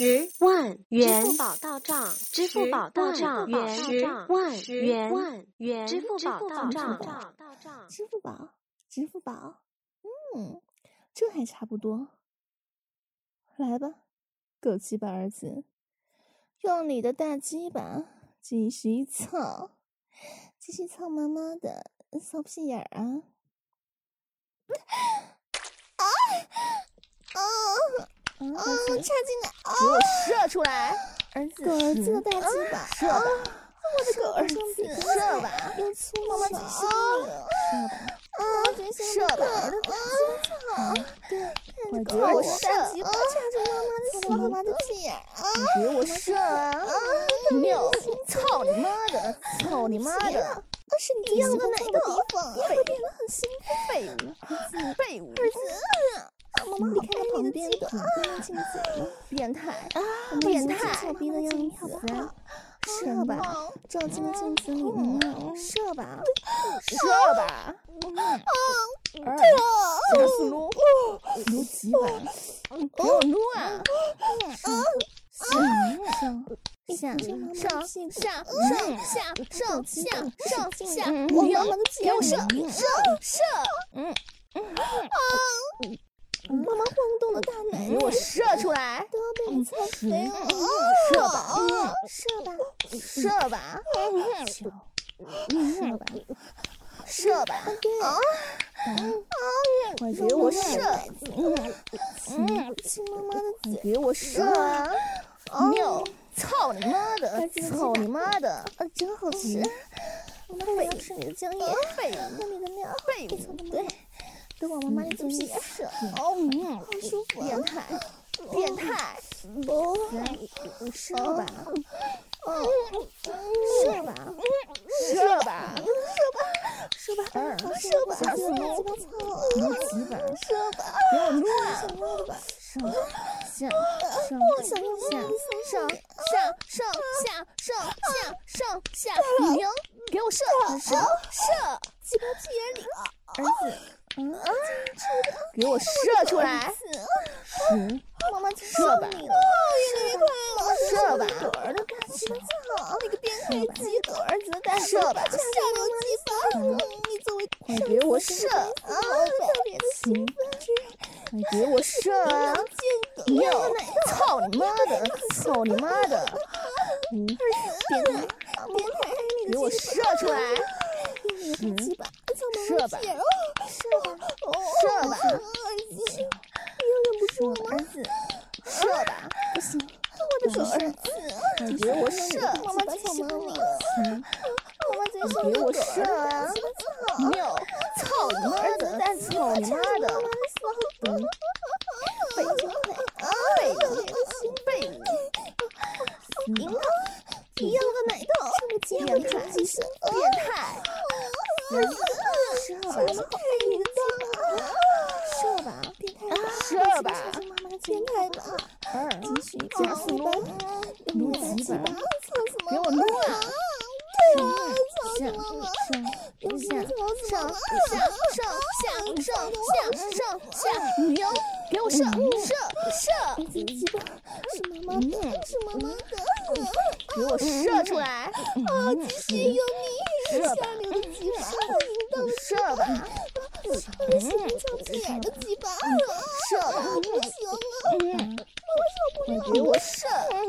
十万元，支付宝到账，支付宝到账，十万元，万元，支付宝到账， 支付宝，支付宝，嗯，这还差不多。来吧，狗鸡巴儿子，用你的大鸡巴继续操，继续操妈妈的骚屁眼儿啊！啊啊啊！插进来，给我射出来！儿子，狗儿子的大鸡巴，射吧！我的狗儿子，射吧！又粗妈妈嘴上了，射吧！啊，射吧！啊，对，快给我射！啊，插住妈妈的妈妈的屁眼啊！给我射啊！尿！操你妈的！操你妈的！那是你要的哪个地方？你会变得很兴奋，废物！废物！儿子。妈妈，你看看旁边的镜子，变态啊！变态，臭逼的样子啊！射吧，照进了镜子里面，射吧，射吧！二，加速撸，撸几把，给我撸啊！上上上上上上下上下上下，我妈妈的给我射射射！嗯嗯啊！妈妈晃动的大奶，给我射出来！都要被你操肥了！射吧，射吧，射吧，射吧，射吧！啊啊！快给我射！嗯，亲妈妈的嘴，快给我射啊！尿！操你妈的！操你妈的！啊，真好吃！我要吃你的浆液，喝你的尿，对。都往妈妈的嘴里射，哦，好舒服！变态，变态！哦，射吧，哦，射吧，射吧，射吧，射吧，二，射吧，加速撸，撸几把，射吧，给我撸啊！上下上下上上上下上下上下，零，给我射射射，鸡巴屁眼里，儿子。嗯啊！给我射出来！十，妈妈射吧！越来越快了！射吧！狗儿的大鸡巴操！那个变态鸡狗儿子的大射吧！下流鸡巴！你作为快给我射啊！特别的兴奋！快给我射啊！尿！操你妈的！操你妈的！嗯，变态！变态！给我射出来！用你的大鸡巴射吧！射吧，射吧，儿子，你又忍不住了吗？儿子，射吧，不行，我的狗儿子，快给我射！妈妈最喜欢你了，妈妈最喜欢给我射啊！尿，操你妈的，操你妈的，废物，废物，废物，赢了，你要的奶头，变态，变态。儿子，射吧！我们好爱你的鸡巴，射吧！变态吧！射吧！妈妈的变态吧！二，继续加速撸，撸几把，给我撸啊！对啊，操死妈妈！上下上下上下上下上下，零，给我射射射！鸡巴是妈妈的，是妈妈的，给我射出来！啊，继续用你下流的鸡巴！射吧，我喜欢操屁眼的鸡巴，射吧，不行了，我受不了，给我射，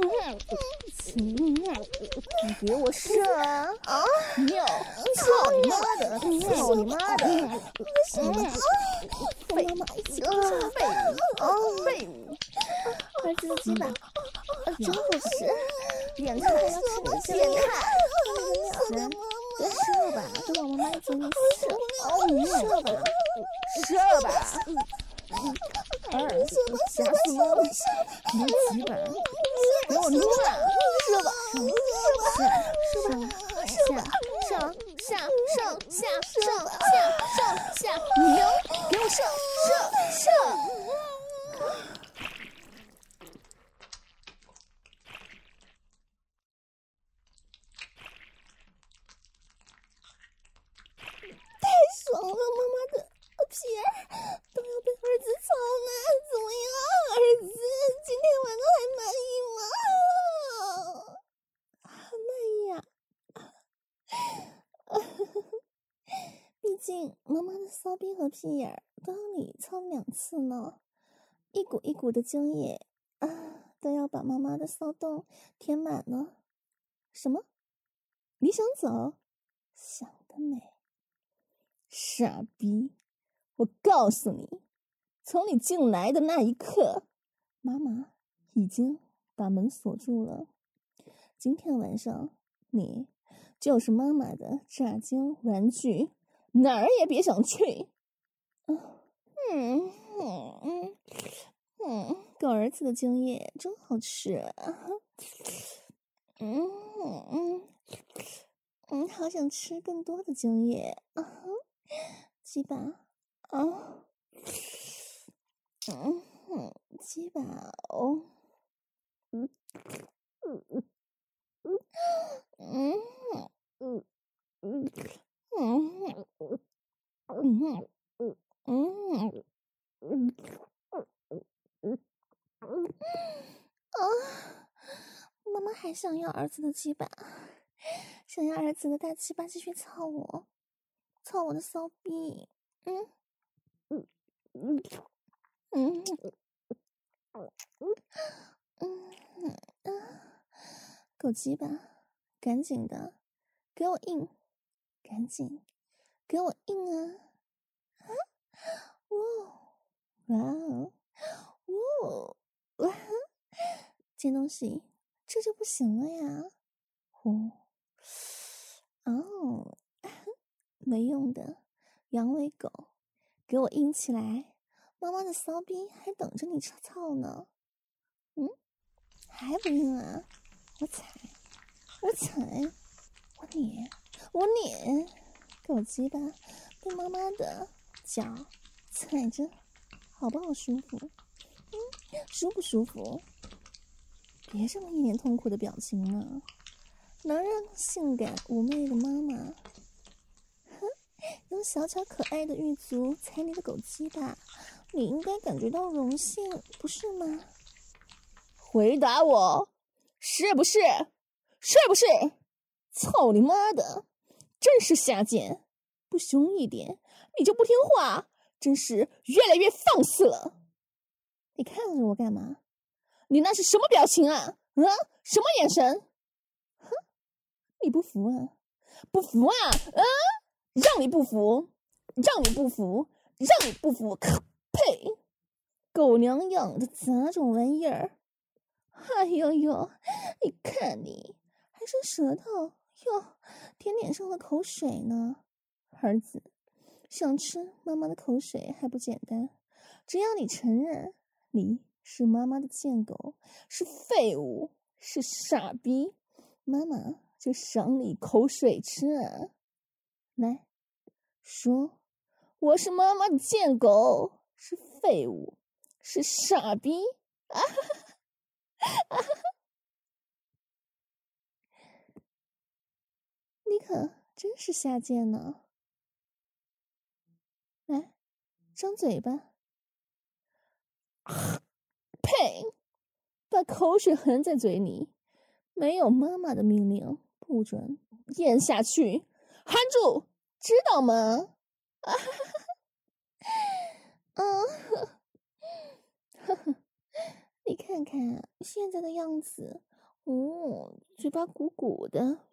你给我射啊！啊，尿，操你妈的，操你妈的，不行了，废物，废物，啊，废物，儿子的鸡巴，真好吃，变态，变态，三。射吧，都往妈妈嘴里射！哦，射吧，射吧！二，加速撸，撸几把，给我撸啊！射吧，射吧，射吧，上下上下上下上下，零，给我射射射！爽了，妈妈的屁儿都要被儿子操了，怎么样，儿子？今天晚上还满意定妈妈的骚逼和屁眼儿都让你操两次呢，一股一股的精液啊，都要把妈妈的骚洞填满了。什么？你想走？想得美！傻逼！我告诉你，从你进来的那一刻，妈妈已经把门锁住了。今天晚上你就是妈妈的炸精玩具，哪儿也别想去。嗯嗯嗯嗯，狗儿子的精液真好吃啊！嗯嗯嗯，好想吃更多的精液啊！鸡巴啊！嗯嗯，鸡巴哦！嗯嗯嗯嗯嗯嗯嗯嗯嗯嗯嗯嗯啊！妈妈还想要儿子的鸡巴，想要儿子的大鸡巴继续操我，操我的骚逼。嗯嗯嗯嗯嗯嗯嗯，狗鸡巴，赶紧的，给我硬，赶紧给我硬啊！啊！哇哇哇哇！捡东西，这就不行了呀！哦哦，没用的阳痿狗，给我硬起来！妈妈的骚逼还等着你操呢。嗯，还不硬啊？我踩，我踩，我碾，我碾！狗鸡巴被妈妈的脚踩着，好不好舒服？嗯，舒不舒服？别这么一脸痛苦的表情了，能让性感妩媚的妈妈，哼，用小巧可爱的玉足踩你的狗鸡巴，你应该感觉到荣幸，不是吗？回答我，是不是？是不是？操你妈的！真是下贱！不凶一点，你就不听话，真是越来越放肆了。你看着我干嘛？你那是什么表情啊？啊，什么眼神？哼，你不服啊？不服啊？啊，让你不服，让你不服，让你不服！呸！狗娘养的杂种玩意儿！哎呦呦，你看你还伸舌头哟，舔脸上的口水呢。儿子，想吃妈妈的口水还不简单？只要你承认你是妈妈的贱狗，是废物，是傻逼，妈妈就赏你口水吃啊！来说，我是妈妈的贱狗，是废物，是傻逼啊！啊！你可真是下贱呢！来，张嘴巴！呸！把口水含在嘴里，没有妈妈的命令，不准咽下去，含住，知道吗？啊哈哈！啊哈哈！你看看现在的样子，哦，嘴巴鼓鼓的，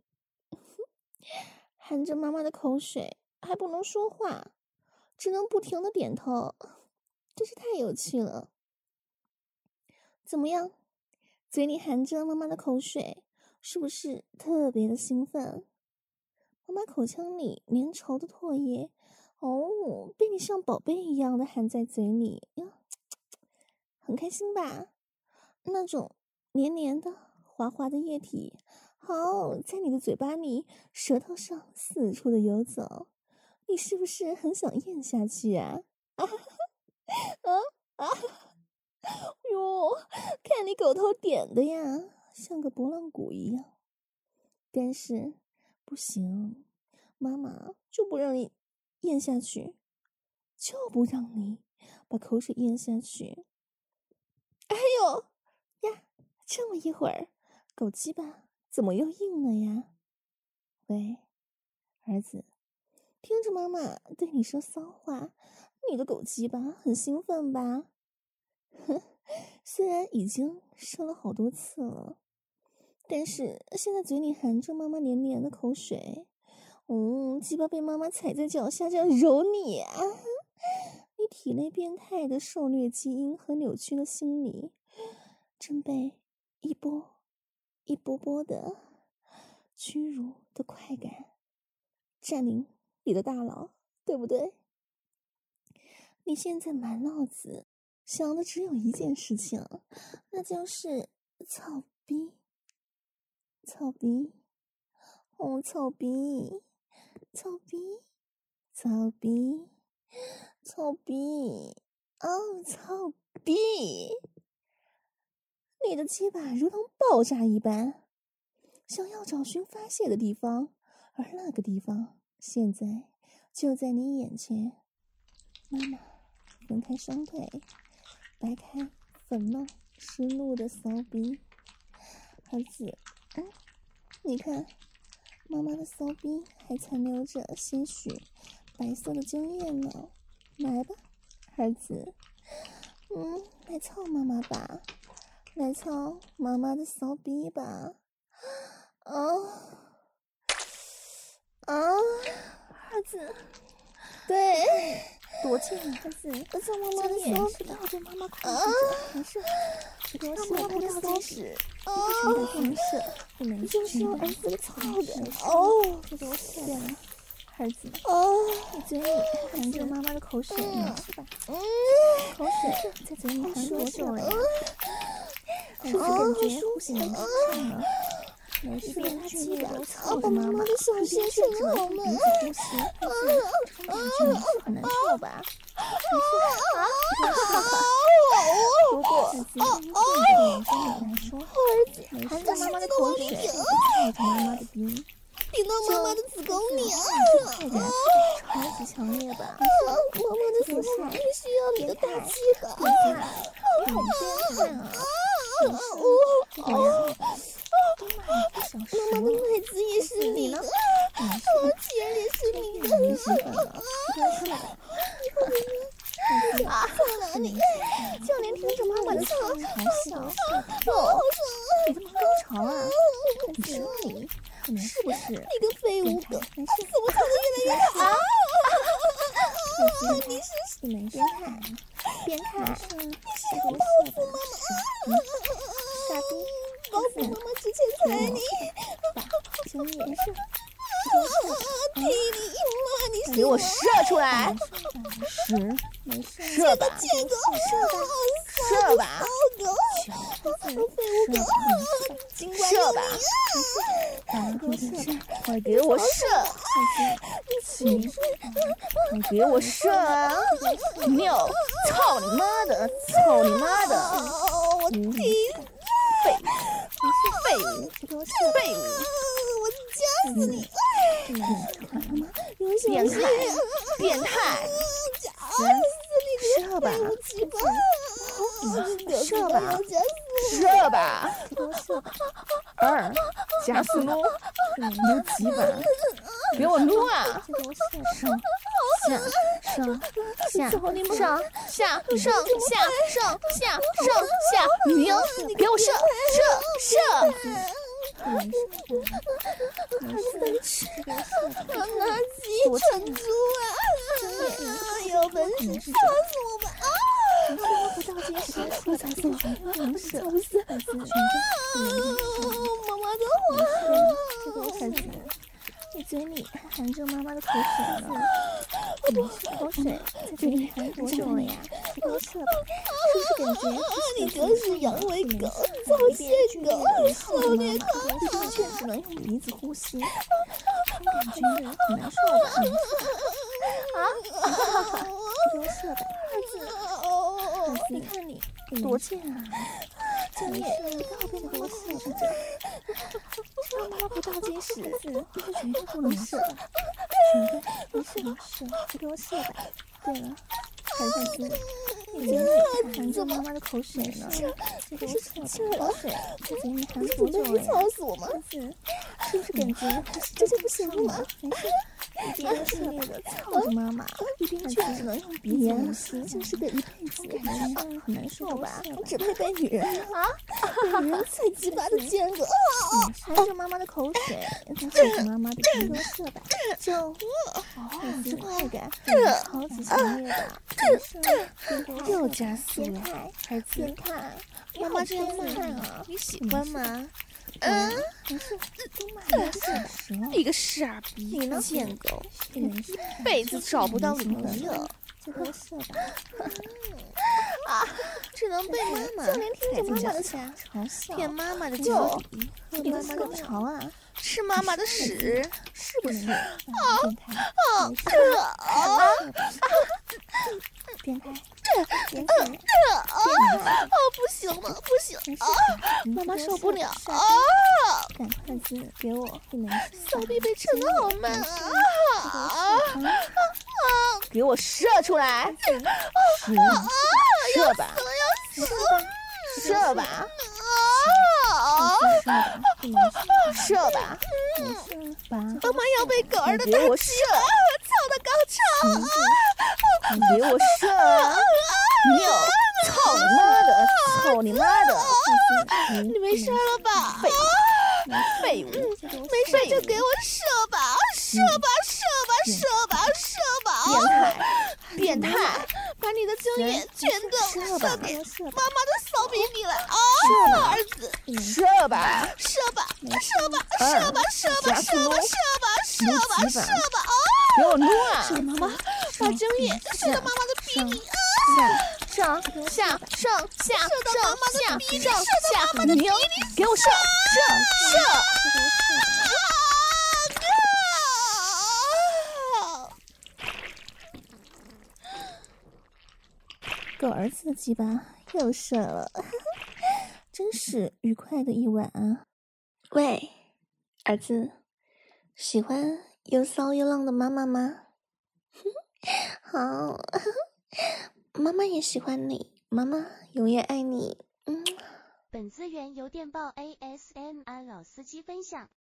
含着妈妈的口水，还不能说话，只能不停的点头，真是太有趣了。怎么样？嘴里含着妈妈的口水，是不是特别的兴奋？妈妈口腔里粘稠的唾液，哦，被你像宝贝一样的含在嘴里呀，很开心吧？那种黏黏的、滑滑的液体，好在你的嘴巴里、舌头上四处的游走，你是不是很想咽下去啊？啊啊啊！哟，看你狗头点的呀，像个拨浪鼓一样。但是不行，妈妈就不让你咽下去，就不让你把口水咽下去。哎呦呀，这么一会儿，狗鸡巴怎么又硬了呀？喂，儿子， 听着妈妈对你说骚话，你的狗鸡巴很兴奋吧？哼，虽然已经说了好多次了，但是现在嘴里含着妈妈黏黏的口水，嗯，鸡巴被妈妈踩在脚下这样揉你啊！你体内变态的受虐基因和扭曲的心理，正被一波一波波的屈辱的快感占领你的大脑，对不对？你现在满脑子想的只有一件事情，那就是操逼，操逼，哦，操逼，操逼，操逼，操逼，哦，操逼！你的鸡巴如同爆炸一般，想要找寻发泄的地方，而那个地方现在就在你眼前。妈妈分开双腿，掰开粉嫩湿漉的骚逼。儿子，嗯，你看，妈妈的骚逼还残留着些许白色的精液呢。来吧，儿子，嗯，来操妈妈吧，来操妈妈的骚逼吧。啊啊，儿子，对。多近啊！儿子，我操妈妈的骚逼，抱着妈妈控制着，没事，只给我射他的骚屎，不停的放射，不能就是我儿子操的，哦，这给我射了，儿子，哦，你嘴里含着妈妈的口水，没事吧？嗯，口水在嘴里含多久了呀？是不是感觉呼吸难畅了？没事，别剧烈的操着妈妈的小心心好吗？鼻子呼吸，儿子，感觉很难受吧？没事啊，不过儿子，对你来说，儿子含着妈妈的口水，靠着妈妈的鼻，顶到妈妈的子宫里啊！快点，超级强烈吧？妈妈的子宫也需要你的大鸡巴，好变态啊！没事，这个样。妈妈的奶子也是你的，我钱也是你的，你兴奋了，啊！操哪里？就连听着妈妈的操嘲笑，哦，你这么高潮啊？你说你是不是？你个废物狗，怎么操得越来越好啊？你是变态，变态，你是要报复妈妈？傻逼！报复妈妈之前踩你，兄弟，没事，弟弟，妈，你给我射出来！是，没事，射吧，射吧，射吧，快给我射！行，快给我射啊！尿，操你妈的，操你妈的！我弟。废物，你是废物，废物！我夹死你！变态，变态！夹死你！射吧，射吧，射吧！二，加速撸，撸几把？给我撸啊！上下上下上下上下上下上下，牛！给我射射射！没事，我拿鸡成猪啊！有本事操死我吧！啊！不倒计时，我操死我！没事，操死！妈妈的话，这个孩子。你嘴里含着妈妈的口水呢，没事，口水在嘴里含多久了呀？给我射吧，是不是感觉你就是阳痿狗、早泄狗、受虐狗？完全只能用鼻子呼吸，感觉很难受吧？啊！给我射吧，儿子，儿子，你看你多贱啊！真的，你到底给我射着这？让妈妈不倒计时，绝对不能射，绝对没事没事，就给我射吧。对了，孩子，你嘴里含着妈妈的口水呢，就给我射吧。口水在嘴里含多久了呀？操死我吗？儿子，是不是感觉这就不行了吗？没事， 一边顺利的操着妈妈，一边却只能用鼻子呼吸，就是个一辈子感觉上很难受吧？只配被女人啊，被女人最鸡巴的间隔，含着妈妈的口水，再喝着妈妈的精油射吧，就哦，这快感超级强烈的，又加速了，孩子，看妈妈这样看啊，你喜欢吗？嗯，不是，都骂你是蛇， 一个傻逼贱狗，一辈子找不到女朋友。 这个是吧？ 啊，只能被妈妈就连听着妈妈的嘲笑， 骗妈妈的脚底， 喝妈妈的潮啊， 吃妈妈的屎， 是不是？啊啊啊！ 变态，变态，变态！ 啊，不行了，不行啊！妈妈受不了啊！ 赶快子给我，不能骚逼被撑得好慢啊！啊啊！ 给我射出来！射，射吧！射吧！啊！射吧！ 妈妈要被狗儿的大给我射！ 操的高潮啊！ 你给我射！六！操你妈的！操你妈的！ 你没事了吧？ 废物！ 没事就给我射吧！射吧！射吧！射吧！射吧！ 变态！变态！ 把你的精液全都射给妈妈的骚逼逼来啊！儿子， 射吧！ 射吧！射吧！射吧！射吧！射吧！射吧！射吧！射吧！啊！ 给我撸啊！ 射妈妈，把精液射到妈妈的逼里啊！ 上下上上下射到妈妈的逼里，射到妈妈的逼里， 给我射射射！狗儿子的鸡巴又射了，真是愉快的一晚啊！ 喂，儿子，喜欢又骚又浪的妈妈吗？好，妈妈也喜欢你，妈妈永远爱你。嗯。 本资源由电报 A S M R 老司机分享。